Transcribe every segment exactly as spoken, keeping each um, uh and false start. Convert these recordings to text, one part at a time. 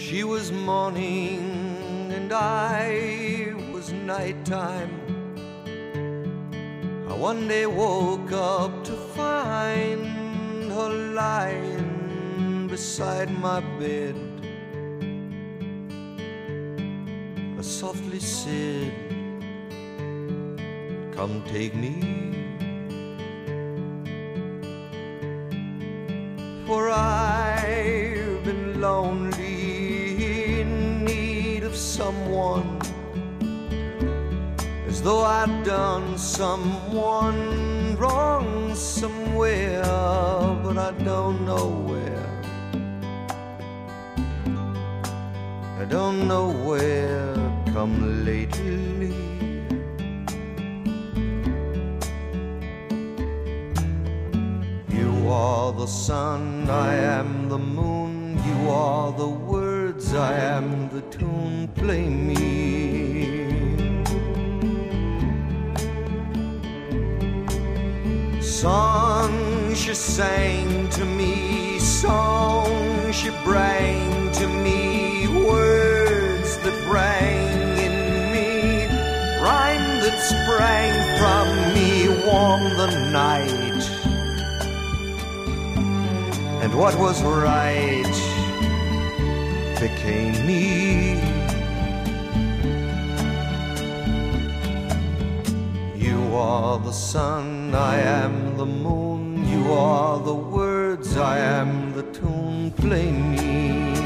She was morning and I was nighttime. I one day woke up to find her lying beside my bed. I softly said, "Come take me, for I've been lonely, in need of someone, as though I'd done someone wrong somewhere, but I don't know where. I don't know where, come lately. You are the sun, I am the moon. You are the words, I am the tune. Play me. Songs she sang to me, songs she bring to me, words that rang in me, rhyme that sprang from me, warm the night. And what was right became me. You are the sun, I am the moon. You are the words, I am the tune. Play me.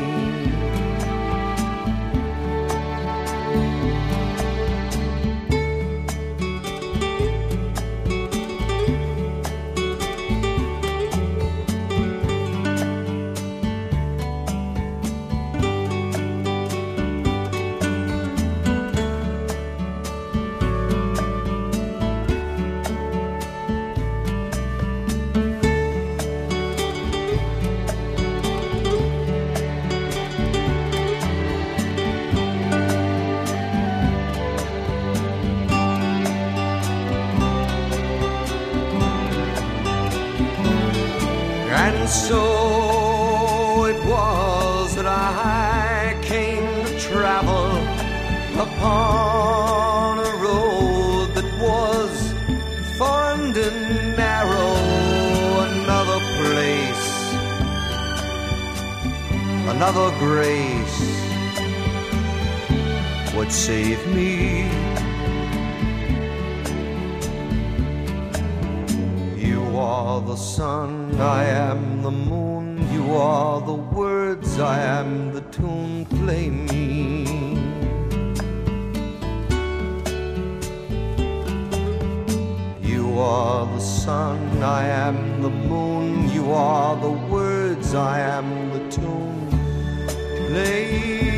And so it was that I came to travel upon a road that was formed and narrow. Another place, another grace would save me. You are the sun, I am the moon. You are the words, I am the tune. Play me. You are the sun, I am the moon. You are the words, I am the tune. Play